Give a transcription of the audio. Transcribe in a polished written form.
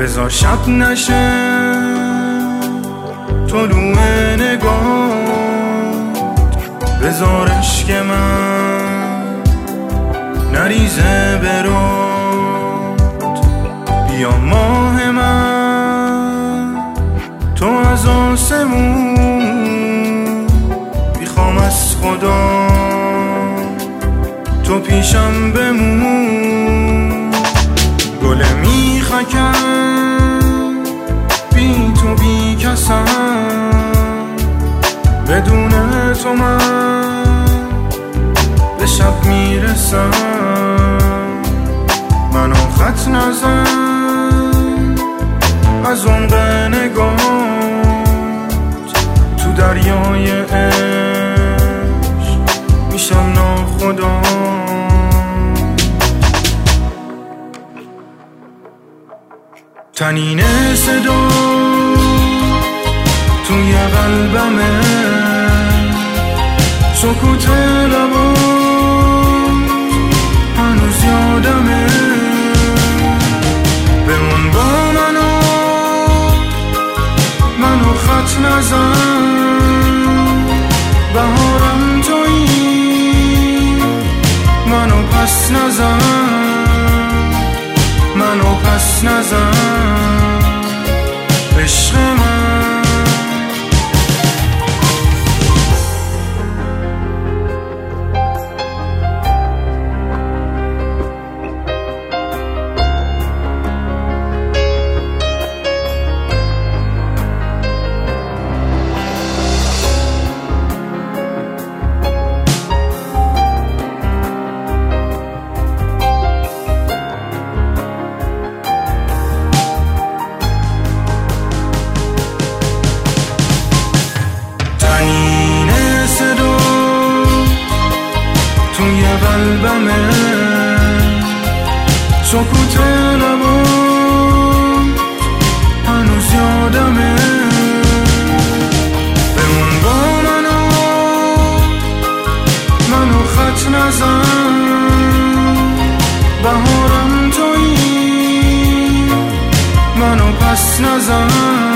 بذار شب نشه طلوع نگات، بذار عشق من نریزه برات. بیا ماه من تو از آسمون، میخوام از خدا تو پیشم بمون. گل میخکم بی تو بی کسم، بدون تو من به شب میرسم. منو خط نزن از عمق نگات، تو دریای عشق میشم ناخدا. تنین صدا توی قلبمه، سکوت لبا هنوز یادمه. بمون با منو خط نزن، بهارم تویی منو پس نزن، منو پس نزن عشق من. توی قلبمه سکوت لبا هنوز یادمه. بمون با منو خط نزن، بهارم تویی منو پس نزن.